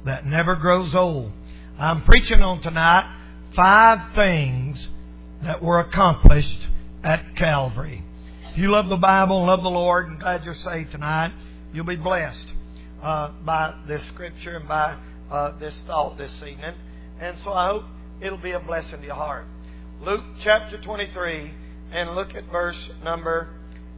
that never grows old. I'm preaching on tonight 5 things that were accomplished at Calvary. If you love the Bible and love the Lord and glad you're saved tonight, you'll be blessed by this scripture and by this thought this evening. And so I hope it'll be a blessing to your heart. Luke chapter 23, and look at verse number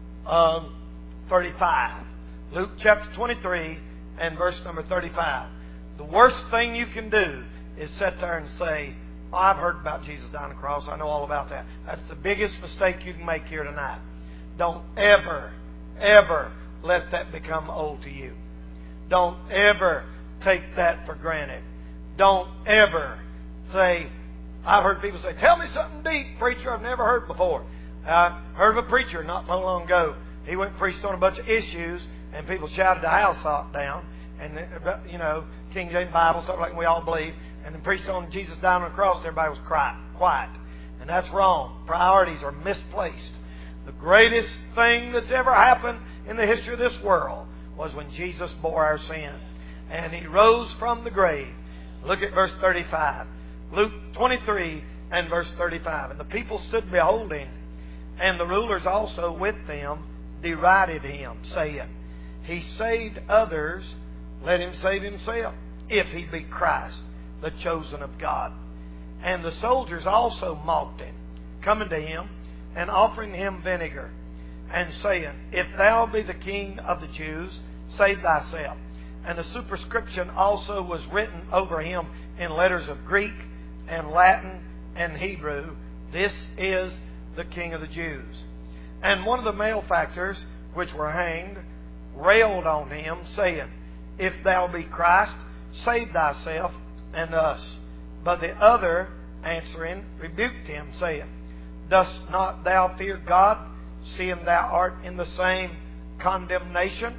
35. Luke chapter 23 and verse number 35. The worst thing you can do is sit there and say, "Oh, I've heard about Jesus dying on the cross. I know all about that." That's the biggest mistake you can make here tonight. Don't ever, ever let that become old to you. Don't ever take that for granted. Don't ever say, I've heard people say, "Tell me something deep, preacher, I've never heard before." I heard of a preacher not so long ago. He went and preached on a bunch of issues, and people shouted the house down. And, you know, King James Bible, stuff like we all believe. And then preached on Jesus dying on the cross, everybody was quiet. And that's wrong. Priorities are misplaced. The greatest thing that's ever happened in the history of this world was when Jesus bore our sin. And He rose from the grave. Look at verse 35. Luke 23 and verse 35. And the people stood beholding, and the rulers also with them derided Him, saying, "He saved others, let Him save Himself, if He be Christ, the chosen of God." And the soldiers also mocked Him, coming to Him and offering Him vinegar, and saying, "If Thou be the King of the Jews, save Thyself." And the superscription also was written over Him in letters of Greek and Latin and Hebrew, "This is the King of the Jews." And one of the malefactors which were hanged railed on Him, saying, "If Thou be Christ, save Thyself and us." But the other, answering, rebuked Him, saying, "Dost not thou fear God, seeing thou art in the same condemnation?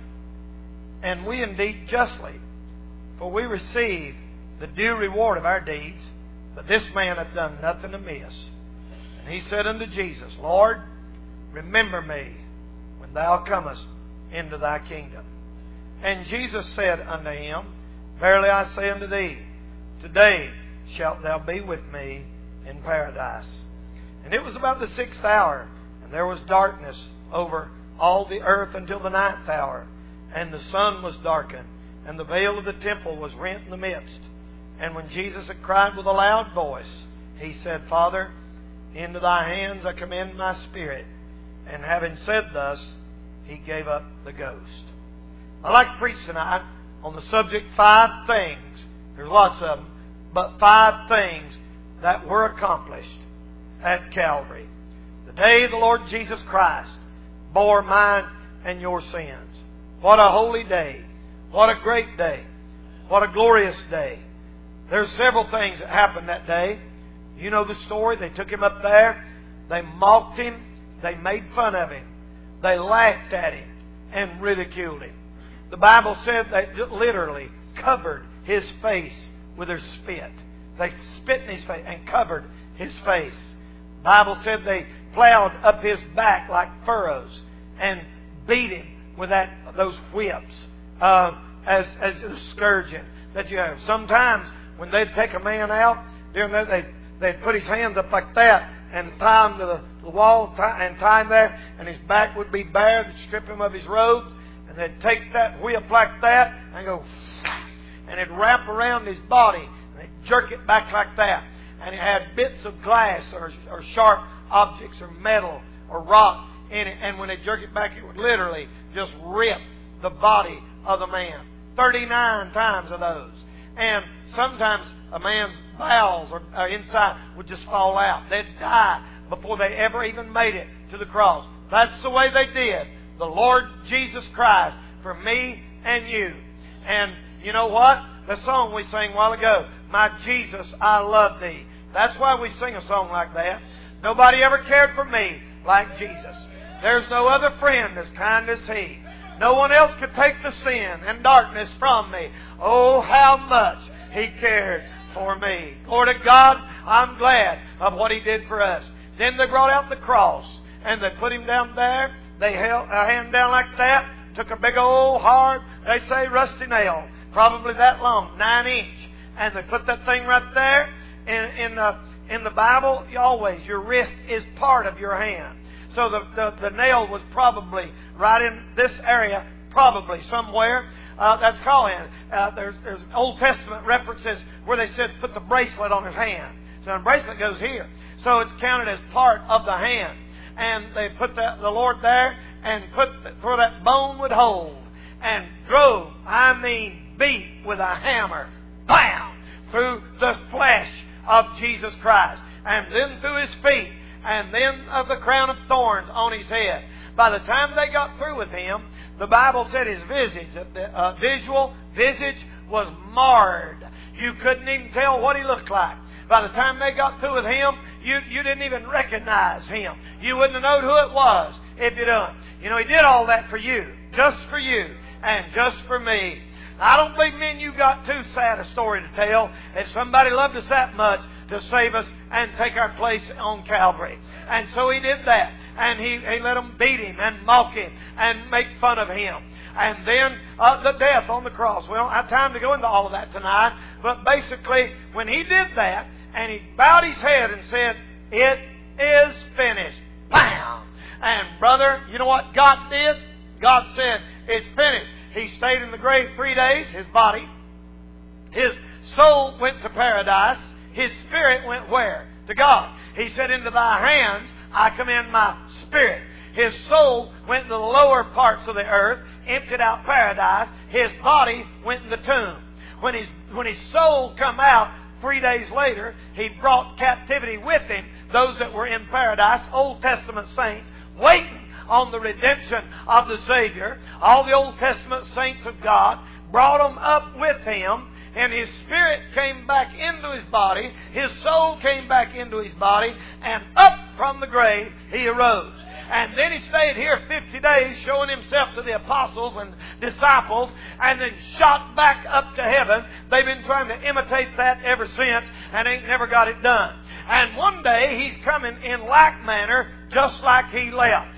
And we indeed justly, for we receive the due reward of our deeds, but this man hath done nothing amiss." And he said unto Jesus, "Lord, remember me when Thou comest into Thy kingdom." And Jesus said unto him, "Verily I say unto thee, today shalt thou be with me in paradise." And it was about the 6th hour, and there was darkness over all the earth until the 9th hour. And the sun was darkened, and the veil of the temple was rent in the midst. And when Jesus had cried with a loud voice, He said, "Father, into Thy hands I commend my spirit." And having said thus, He gave up the ghost. I'd like to preach tonight on the subject 5 things. There's lots of them, but 5 things that were accomplished at Calvary. The day the Lord Jesus Christ bore mine and your sins. What a holy day. What a great day. What a glorious day. There's several things that happened that day. You know the story. They took Him up there. They mocked Him. They made fun of Him. They laughed at Him and ridiculed Him. The Bible said they literally covered His face with their spit. They spit in His face and covered His face. The Bible said they plowed up His back like furrows and beat Him with those whips as a scourging that you have. Sometimes when they'd take a man out, during that they'd put his hands up like that and tie him to the wall and tie him there, and his back would be bare. They'd strip him of his robes, and they'd take that whip like that and go, and it'd wrap around his body, and they'd jerk it back like that. And it had bits of glass or sharp objects or metal or rock in it, and when they jerk it back, it would literally just rip the body of the man. 39 times of those. And sometimes a man's bowels or inside would just fall out. They'd die before they ever even made it to the cross. That's the way they did the Lord Jesus Christ for me and you. And you know what? The song we sang a while ago, "My Jesus, I love Thee." That's why we sing a song like that. Nobody ever cared for me like Jesus. There's no other friend as kind as He. No one else could take the sin and darkness from me. Oh, how much He cared for me. Glory to God, I'm glad of what He did for us. Then they brought out the cross and they put Him down there. They held a hand down like that, took a big old hard, they say, rusty nail, probably that long, 9 inch. And they put that thing right there. In the Bible, always, your wrist is part of your hand. So the nail was probably right in this area, probably somewhere. That's called hand. There's Old Testament references where they said put the bracelet on his hand. So the bracelet goes here. So it's counted as part of the hand. And they put the Lord there and put where that bone would hold. And drove, beat with a hammer, bam, through the flesh of Jesus Christ. And then through his feet. And then of the crown of thorns on his head. By the time they got through with him, the Bible said his visage, visual visage was marred. You couldn't even tell what he looked like. By the time they got through with him, you didn't even recognize him. You wouldn't have known who it was if you'd done. You know, he did all that for you, and just for me. I don't believe me and you got too sad a story to tell if somebody loved us that much to save us and take our place on Calvary. And so he did that. And he let them beat him and mock him and make fun of him. And then the death on the cross. We don't have time to go into all of that tonight. But basically, when he did that, and he bowed his head and said, "It is finished." Bam! And brother, you know what God did? God said, "It's finished." He stayed in the grave 3 days, his body. His soul went to paradise. His spirit went where? To God. He said, "Into thy hands I commend my spirit." His soul went to the lower parts of the earth, emptied out paradise. His body went in the tomb. When his soul come out 3 days later, he brought captivity with him, those that were in paradise, Old Testament saints, waiting on the redemption of the Savior. All the Old Testament saints of God brought them up with him. And his spirit came back into his body. His soul came back into his body. And up from the grave he arose. And then he stayed here 50 days showing himself to the apostles and disciples. And then shot back up to heaven. They've been trying to imitate that ever since. And ain't never got it done. And one day he's coming in like manner just like he left.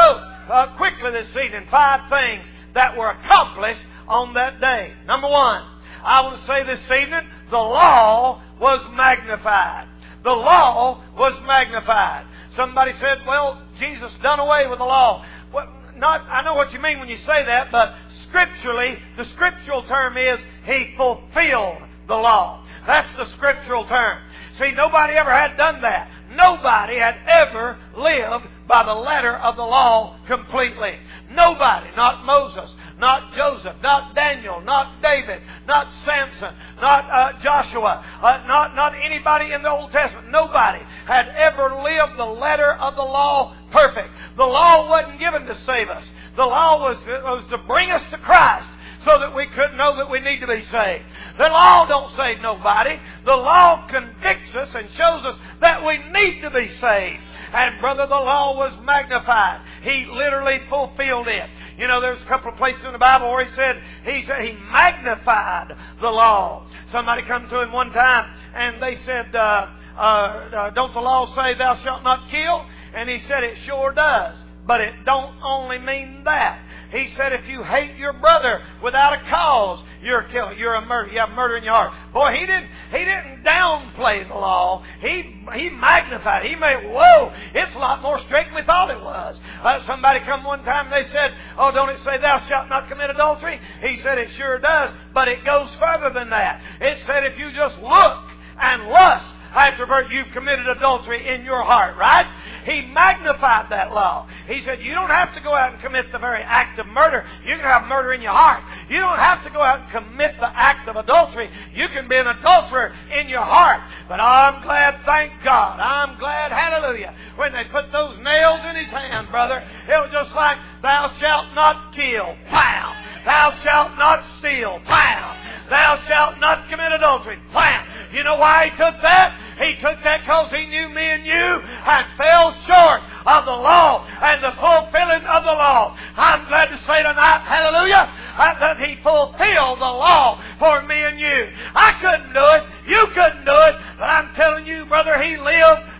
So, quickly this evening, 5 things that were accomplished on that day. Number 1. I want to say this evening, the law was magnified. The law was magnified. Somebody said, well, Jesus done away with the law. Well, I know what you mean when you say that, but scripturally, the scriptural term is he fulfilled the law. That's the scriptural term. See, nobody ever had done that. Nobody had ever lived by the letter of the law completely. Nobody. Not Moses, not Joseph, not Daniel, not David, not Samson, not Joshua, not anybody in the Old Testament. Nobody had ever lived the letter of the law perfect. The law wasn't given to save us. The law was to bring us to Christ, so that we could know that we need to be saved. The law don't save nobody. The law convicts us and shows us that we need to be saved. And brother, the law was magnified. He literally fulfilled it. You know, there's a couple of places in the Bible where he said he magnified the law. Somebody come to him one time and they said, don't the law say thou shalt not kill? And he said, it sure does. But it don't only mean that. He said if you hate your brother without a cause, you're a killer. You're a murderer. You have murder in your heart. Boy, he didn't downplay the law. He magnified it. He made, whoa, it's a lot more strict than we thought it was. Somebody come one time and they said, oh, don't it say thou shalt not commit adultery? He said it sure does, but it goes further than that. It said if you just look and lust after you've committed adultery in your heart, right? He magnified that law. He said, you don't have to go out and commit the very act of murder. You can have murder in your heart. You don't have to go out and commit the act of adultery. You can be an adulterer in your heart. But I'm glad, thank God, I'm glad, hallelujah, when they put those nails in his hand, brother, it was just like, thou shalt not kill, pow. Thou shalt not steal, pow. Thou shalt not commit adultery, pow. You know why he took that? He took that because he knew me and you had fell short of the law and the fulfilling of the law. I'm glad to say tonight, hallelujah, that he fulfilled the law for me and you. I couldn't do it. You couldn't do it. But I'm telling you, brother, he lived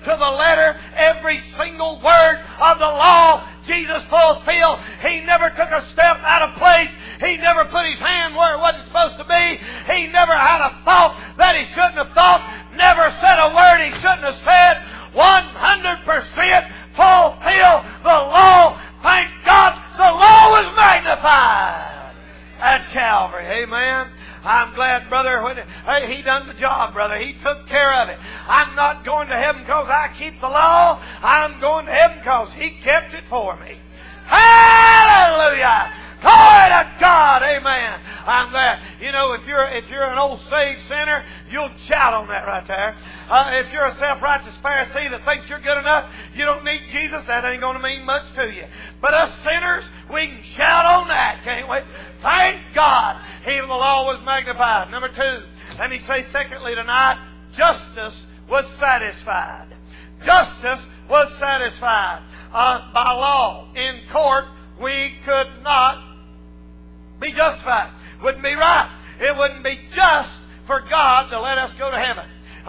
to the letter every single word of the law Jesus fulfilled. He never took a step out of place. He never put His hand where it wasn't supposed to be. He never had a thought that He shouldn't have thought. Never said a word He shouldn't have said. 100% fulfill the law. Thank God the law was magnified at Calvary. Amen. I'm glad, brother, when He done the job, brother. He took care of it. I'm not going to heaven because I keep the law. I'm going to heaven because He kept it for me. Hallelujah! Glory to God, amen. I'm glad. You know, if you're an old saved sinner, you'll shout on that right there. If you're a self-righteous Pharisee that thinks you're good enough, you don't need Jesus, that ain't going to mean much to you. But us sinners, we can shout on that, can't we? Thank God, the law was magnified. Number 2, let me say secondly tonight, justice was satisfied. Justice was satisfied. By law, in court, we could not be justified. Wouldn't be right. It wouldn't be just for God to let us go to heaven.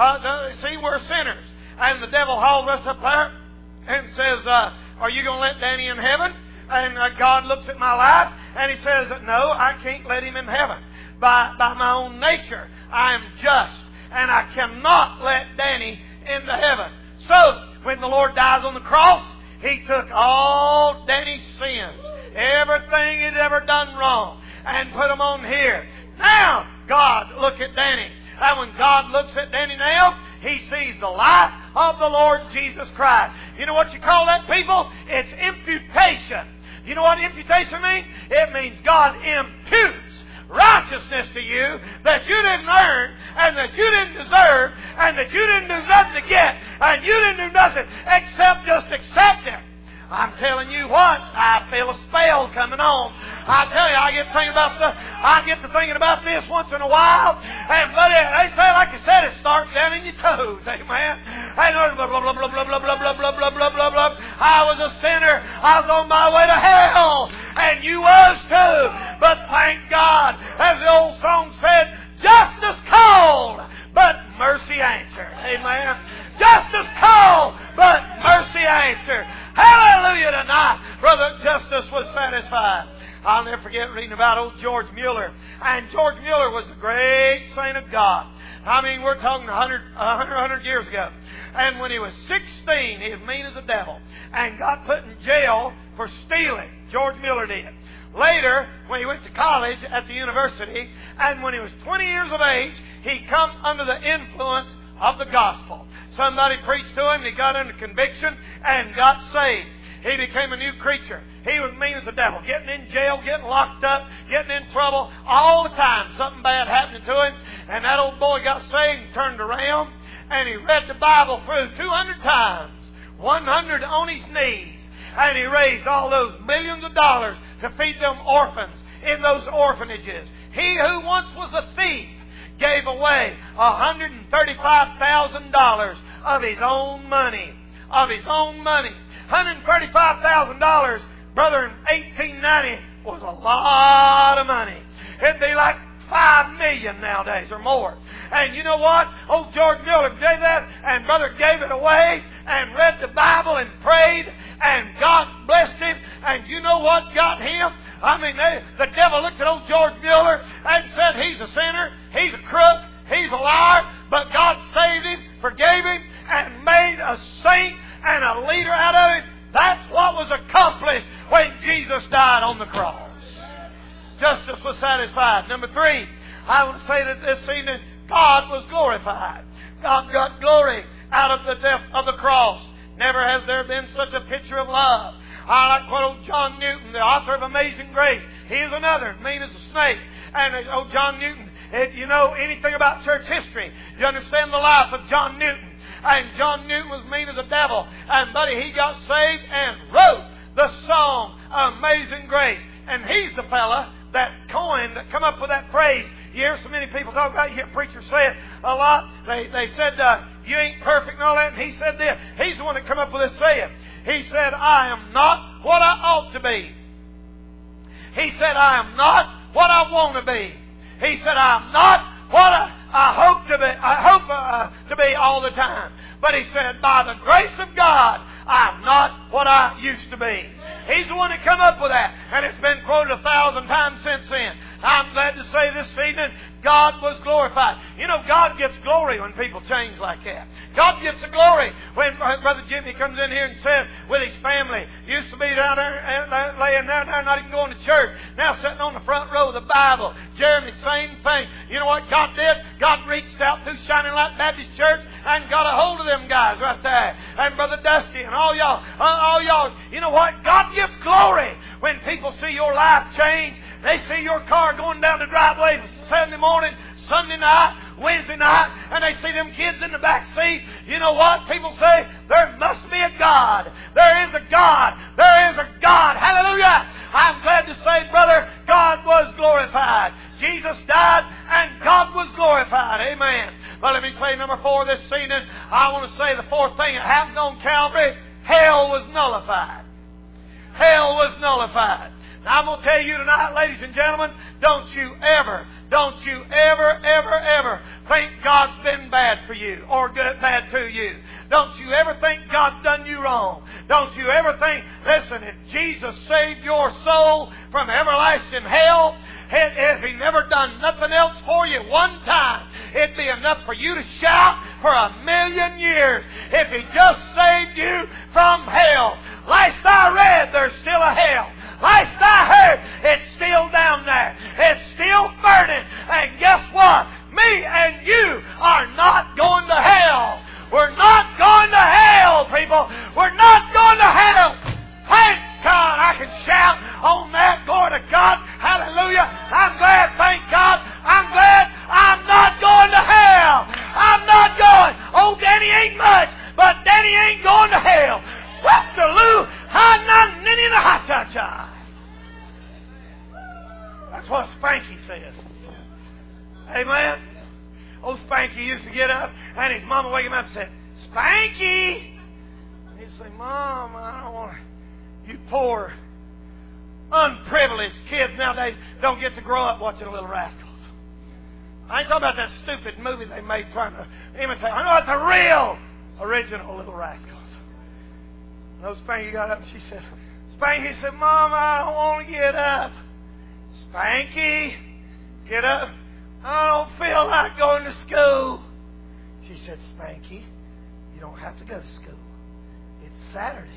See, we're sinners. And the devil hauls us up there and says, are you going to let Danny in heaven? And God looks at my life and He says, no, I can't let him in heaven. By my own nature, I am just. And I cannot let Danny into heaven. So, when the Lord dies on the cross, He took all Danny's sins, everything he'd ever done wrong, and put them on here. Now, God, look at Danny. And when God looks at Danny now, He sees the life of the Lord Jesus Christ. You know what you call that, people? It's imputation. You know what imputation means? It means God imputes righteousness to you that you didn't earn and that you didn't deserve and that you didn't do nothing to get and you didn't do nothing except just accept it. I'm telling you what, I feel a spell coming on. I tell you, I get thinking about stuff. I get to thinking about this once in a while. And buddy, they say, like I said, it starts down in your toes. Amen. And blah, blah, blah, blah, blah, blah, blah, blah, blah, blah, blah, blah, blah. I was a sinner. I was on my way to hell. And you was too. But thank God, as the old song said, justice called, but mercy answered. Amen. Justice called, but mercy answered. Hallelujah tonight. Brother, justice was satisfied. I'll never forget reading about old George Mueller. And George Mueller was a great saint of God. I mean, we're talking 100 years ago. And when he was 16, he was mean as a devil. And got put in jail for stealing. George Mueller did. Later, when he went to college at the university, and when he was 20 years of age, he come under the influence of the gospel. Somebody preached to him, he got under conviction, and got saved. He became a new creature. He was mean as the devil, getting in jail, getting locked up, getting in trouble all the time. Something bad happening to him. And that old boy got saved and turned around, and he read the Bible through 200 times, 100 on his knees. And he raised all those millions of dollars to feed them orphans in those orphanages. He who once was a thief gave away $135,000 of his own money. Of his own money. $135,000, brother, in 1890 was a lot of money. It'd be like $5 million nowadays or more. And you know what? Old George Mueller did that, and brother gave it away and read the Bible and prayed, and God blessed him. And you know what got him? I mean, the devil looked at old George Mueller and said, he's a sinner, he's a crook, he's a liar, but God saved him, forgave him, and made a saint and a leader out of him. That's what was accomplished when Jesus died on the cross. Justice was satisfied. Number 3, I want to say that this evening, God was glorified. God got glory out of the death of the cross. Never has there been such a picture of love. I like what old John Newton, the author of Amazing Grace, he is another, mean as a snake. And old John Newton, if you know anything about church history, you understand the life of John Newton. And John Newton was mean as a devil. And buddy, he got saved and wrote the song Amazing Grace. And he's the fella that come up with that phrase. You hear so many people talk about it. You hear preachers say it a lot. They said, you ain't perfect and all that. And he said this. He's the one that come up with this saying. He said, I am not what I ought to be. He said, I am not what I want to be. He said, I am not what I hope to be. I hope to be all the time. But he said, by the grace of God, I'm not what I used to be. He's the one that come up with that. And it's been quoted 1,000 times since then. I'm glad to say this evening, God was glorified. You know, God gets glory when people change like that. God gets the glory when Brother Jimmy comes in here and says with his family, used to be down there laying down there, not even going to church, now sitting on the front row of the Bible. Jeremy, same thing. You know what God did? God reached out through Shining Light Baptist Church and got a hold of them guys right there. And Brother Dusty and all y'all, you know what? God gives glory when people see your life change. They see your car going down the driveway Sunday morning, Sunday night, Wednesday night, and they see them kids in the back seat. You know what? People say, there must be a God. There is a God. There is a God. Hallelujah. I'm glad to say, brother, God was glorified. Jesus died and God was glorified. Amen. But let me say number 4 this evening. I want to say the fourth thing that happened on Calvary. Hell was nullified. Hell was nullified. Now, I'm going to tell you tonight, ladies and gentlemen, don't you ever think God's been bad for you or bad to you. Don't you ever think God's done you wrong. Don't you ever think, listen, if Jesus saved your soul from everlasting hell, if He never done nothing else for you one time, it'd be enough for you to shout for 1,000,000 years. If He just saved you from hell. Last I read, there's still a hell. Last I heard, it's still down there. It's still burning. And guess what? Me and you are not going to hell. We're not going to hell, people. We're not going to hell. Thank God I can shout on that. Glory to God. Hallelujah. I'm glad, thank God. I'm glad I'm not going to hell. I'm not going. Oh, Danny ain't much, but Danny ain't going to hell. Whoop-de-loo. Ha-na-ninny-na-ha-cha-cha. That's what Spanky says. Amen. Old Spanky used to get up and his mama wake him up and say, Spanky! And he'd say, Mom, I don't want to. You poor, unprivileged kids nowadays don't get to grow up watching Little Rascals. I ain't talking about that stupid movie they made trying to imitate. I'm talking about the real, original Little Rascals. And old Spanky got up and she said, Spanky said, Mom, I don't want to get up. Spanky, get up. I don't feel like going to school. She said, Spanky, you don't have to go to school. It's Saturday.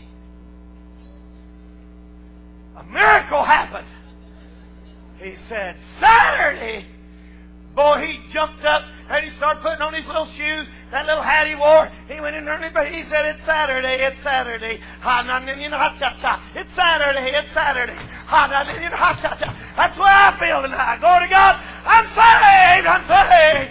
A miracle happened. He said, Saturday? Boy, he jumped up and he started putting on his little shoes, that little hat he wore. He went in there and he said, it's Saturday, it's Saturday. It's Saturday, it's Saturday. That's what I feel tonight. Glory to God. I'm saved, I'm saved.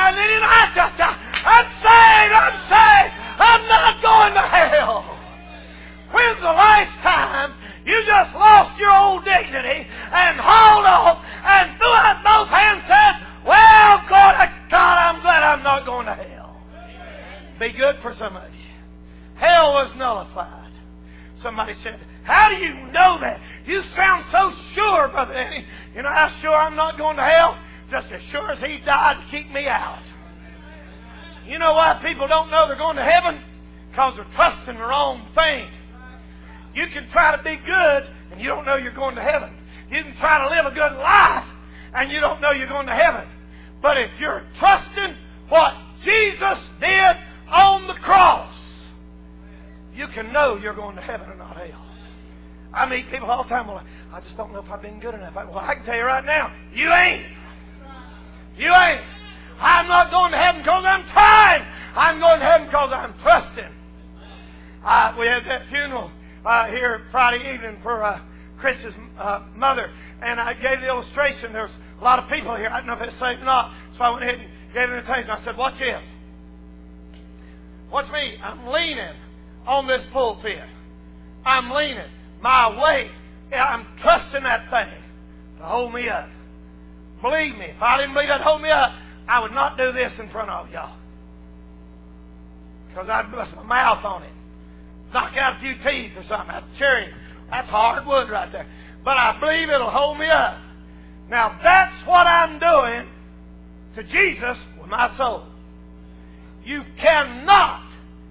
I'm saved, I'm saved. I'm not going to hell. When's the last time you just lost your old dignity and hauled off and threw out both hands and said, well, God, I'm glad I'm not going to hell. Be good for some of you. Hell was nullified. Somebody said, how do you know that? You sound so sure, Brother Danny. You know how sure I'm not going to hell? Just as sure as He died to keep me out. You know why people don't know they're going to heaven? Because they're trusting the wrong thing. You can try to be good and you don't know you're going to heaven. You can try to live a good life and you don't know you're going to heaven. But if you're trusting what Jesus did on the cross, you can know you're going to heaven and not hell. I meet people all the time, well, I just don't know if I've been good enough. Well, I can tell you right now, you ain't. You ain't. I'm not going to heaven because I'm trying. I'm going to heaven because I'm trusting. We had that funeral here Friday evening for Chris's mother, and I gave the illustration. There's a lot of people here. I don't know if it's safe or not. So I went ahead and gave an invitation. I said, watch this. Watch me. I'm leaning on this pulpit. I'm leaning. My weight, I'm trusting that thing to hold me up. Believe me, if I didn't believe that hold me up, I would not do this in front of y'all. Because I'd bust my mouth on it. Knock out a few teeth or something. That's cherry. That's hard wood right there. But I believe it'll hold me up. Now that's what I'm doing to Jesus with my soul. You cannot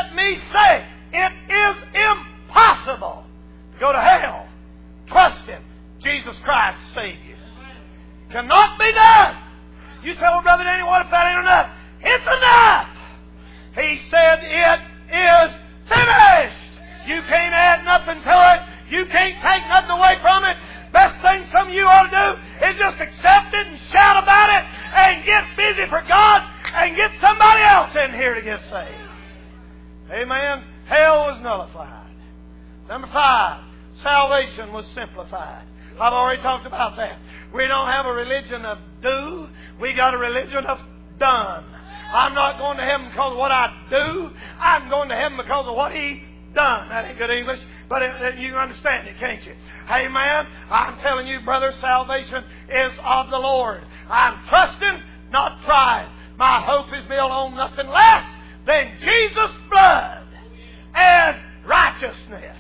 let me say, it is impossible to go to hell trusting Jesus Christ to save you. Cannot be done. You say, well, Brother Danny, what if that ain't enough? It's enough. He said, it is finished. You can't add nothing to it. You can't take nothing away from it. Best thing some of you ought to do is just accept it and shout about it and get busy for God and get somebody else in here to get saved. Amen. Hell was nullified. Number 5, salvation was simplified. I've already talked about that. We don't have a religion of do. We got a religion of done. I'm not going to heaven because of what I do. I'm going to heaven because of what He done. That ain't good English, but you understand it, can't you? Amen. I'm telling you, brother, salvation is of the Lord. I'm trusting, not trying. My hope is built on nothing less than Jesus' blood and righteousness.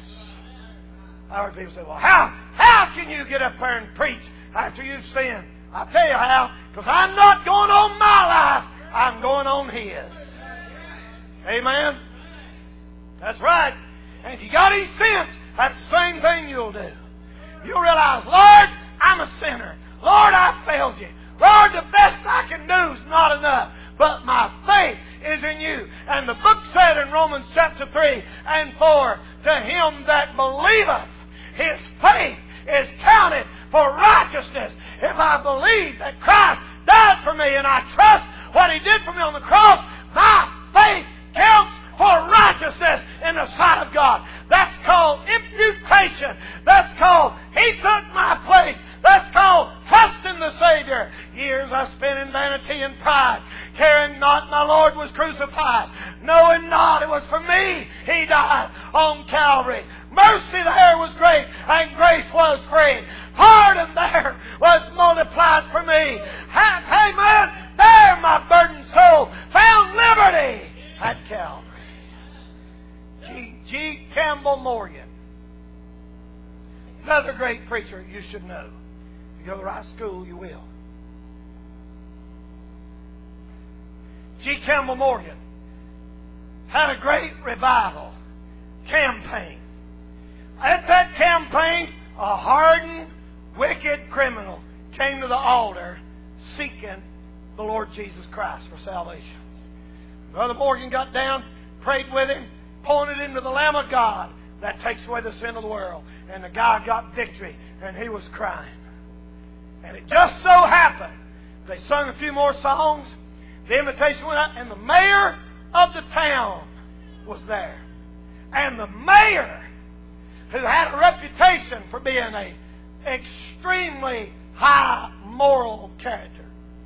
I heard people say, well, how can you get up there and preach after you've sinned? I'll tell you how, because I'm not going on my life. I'm going on His. Amen? That's right. And if you got any sense, that's the same thing you'll do. You'll realize, Lord, I'm a sinner. Lord, I failed You. Lord, the best I can do is not enough. But my faith is in You. And the book said in Romans chapter 3 and 4, to him that believeth, his faith is counted for righteousness. If I believe that Christ died for me and I trust what He did for me on the cross, my faith counts for righteousness in the sight of God. That's called imputation. That's called He took my place. That's called trusting the Savior. Years I spent in vanity and pride, caring not my Lord was crucified, knowing not it was for me He died on Calvary. Mercy there was great, and grace was free. Pardon there was multiplied for me. Amen. There my burdened soul found liberty at Calvary. G. Campbell Morgan, another great preacher you should know. If you go to the right school, you will. G. Campbell Morgan had a great revival campaign. At that campaign, a hardened, wicked criminal came to the altar seeking the Lord Jesus Christ for salvation. Brother Morgan got down, prayed with him, pointed him to the Lamb of God that takes away the sin of the world. And the guy got victory, and he was crying. And it just so happened, they sung a few more songs, the invitation went out, and the mayor of the town was there. And the mayor, who had a reputation for being an extremely high moral character,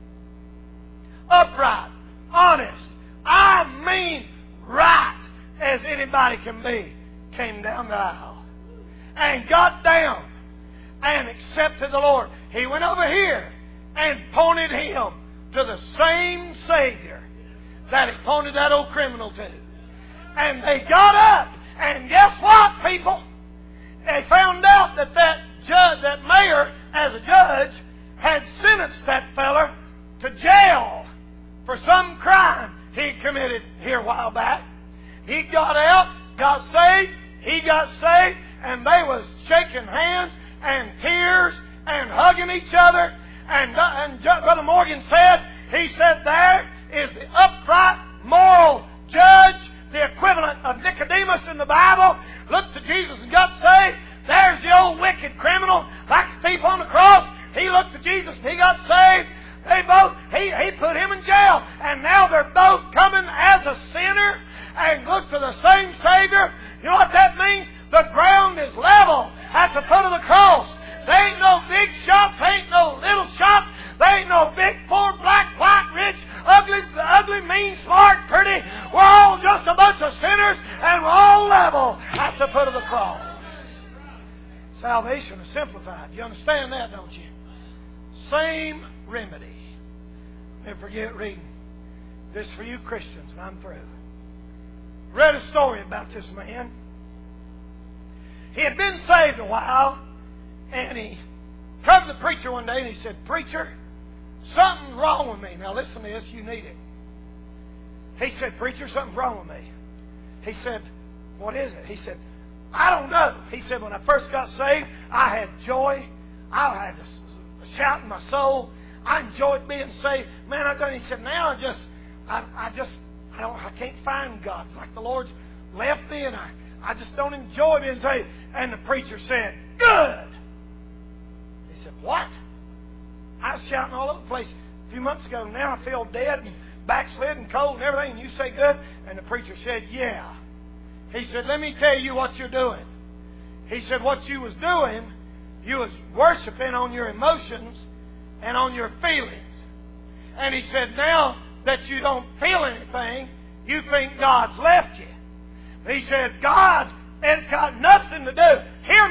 upright, honest, I mean right as anybody can be, came down the aisle and got down and accepted the Lord. He went over here and pointed him to the same Savior that he pointed that old criminal to. And they got up, and guess what, people? They found out that that mayor, as a judge, had sentenced that feller to jail for some crime he committed here a while back. He got out, got saved, he got saved, and they was shaking hands and tears and hugging each other. And Brother Morgan said, he said, there is the upright, moral judge, the equivalent of Nicodemus in the Bible, looked to Jesus and got saved. There's the old wicked criminal, like the thief on the cross. He looked to Jesus and he got saved. He put him in jail. And now they're both coming as a sinner and look to the same Savior. You know what that means? The ground is level at the foot of the cross. There ain't no big shots, there ain't no little shots, there ain't no big, poor, black, white, rich, ugly, mean, smart, pretty. We're all just a bunch of sinners, and we're all level at the foot of the cross. Salvation is simplified. You understand that, don't you? Same remedy. Never forget reading. This is for you Christians, and I'm through. Read a story about this man. He had been saved a while, and he come to the preacher one day and he said, "Preacher, something's wrong with me." Now listen to this, you need it. He said, "Preacher, something's wrong with me." He said, what is it? He said, I don't know. He said, when I first got saved, I had joy. I had a shout in my soul. I enjoyed being saved. Man, I done. He said, now I can't find God. It's like the Lord's left me, and I just don't enjoy being saved. And the preacher said, good. He said, what? I was shouting all over the place a few months ago. Now I feel dead and backslid and cold and everything. And you say good? And the preacher said, yeah. He said, let me tell you what you're doing. He said, what you was doing, you was worshiping on your emotions and on your feelings. And he said, now that you don't feel anything, you think God's left you. He said, God has got nothing to do. Hear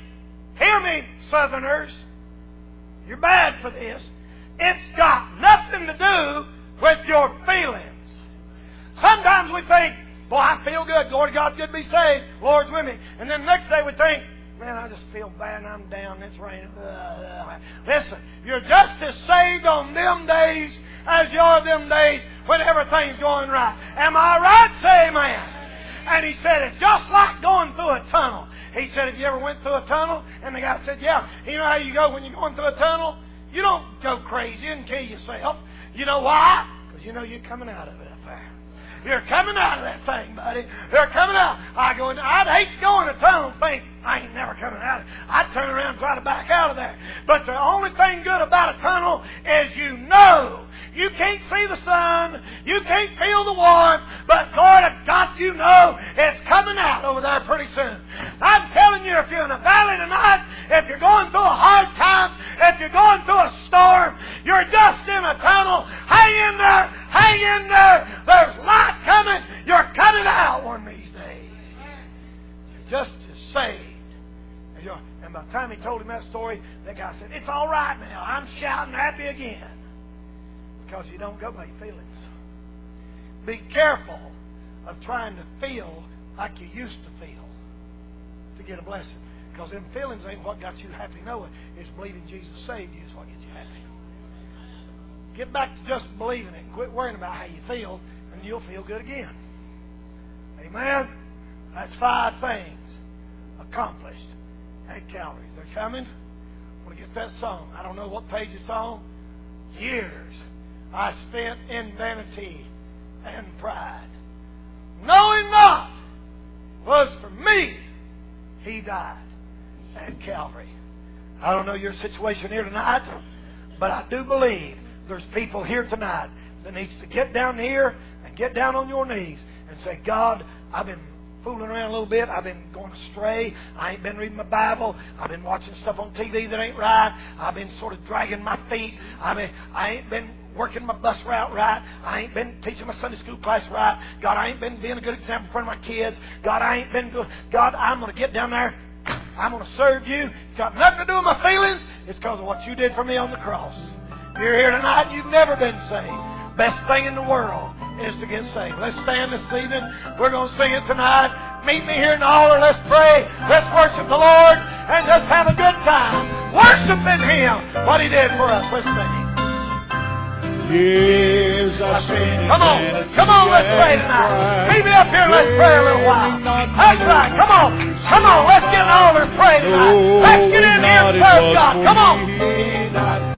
me, Southerners. You're bad for this. It's got nothing to do with your feelings. Sometimes we think, boy, I feel good. Lord God, good to be saved. Lord's with me. And then the next day we think, man, I just feel bad and I'm down. It's raining. Listen, you're just as saved on them days as you are them days when everything's going right. Am I right? Say amen. And he said, it's just like going through a tunnel. He said, have you ever went through a tunnel? And the guy said, yeah. You know how you go when you're going through a tunnel? You don't go crazy and kill yourself. You know why? Because you know you're coming out of it up there. You're coming out of that thing, buddy. You're coming out. I'd hate to go in a tunnel and think, I ain't never coming out of it. I'd turn around and try to back out of there. But the only thing good about a tunnel is you know. You can't see the sun. You can't feel the warmth. But Lord, God, you know it's coming out over there pretty soon. I'm telling you, if you're in a valley tonight, if you're going through a hard time, if you're going through a storm, you're just in a tunnel. Hang in there. Hang in there. There's light coming. You're coming out one of these days. You're just as saved. And by the time he told him that story, that guy said, it's all right now. I'm shouting happy again. Because you don't go by your feelings. Be careful of trying to feel like you used to feel to get a blessing. Because them feelings ain't what got you happy. No, it's believing Jesus saved you is what gets you happy. Get back to just believing it and quit worrying about how you feel, and you'll feel good again. Amen? That's 5 things accomplished at Calvary. They're coming. I want to get that song. I don't know what page it's on. Years I spent in vanity and pride, knowing not was for me He died at Calvary. I don't know your situation here tonight, but I do believe there's people here tonight that needs to get down here and get down on your knees and say, God, I've been fooling around a little bit. I've been going astray. I ain't been reading my Bible. I've been watching stuff on TV that ain't right. I've been sort of dragging my feet. I ain't been working my bus route right. I ain't been teaching my Sunday school class right. God, I ain't been being a good example in front of my kids. God, I ain't been good. God, I'm going to get down there. I'm going to serve you. It's got nothing to do with my feelings. It's because of what you did for me on the cross. You're here tonight and you've never been saved. Best thing in the world is to get saved. Let's stand this evening. We're going to sing it tonight. Meet me here in the altar. Let's pray. Let's worship the Lord and just have a good time. Worshiping Him, what He did for us. Let's sing. Years I spent. Come on, let's pray tonight. Meet me up here and let's pray a little while. That's right. Come on, let's get in the altar and pray tonight. Let's get in here and serve God. Come on.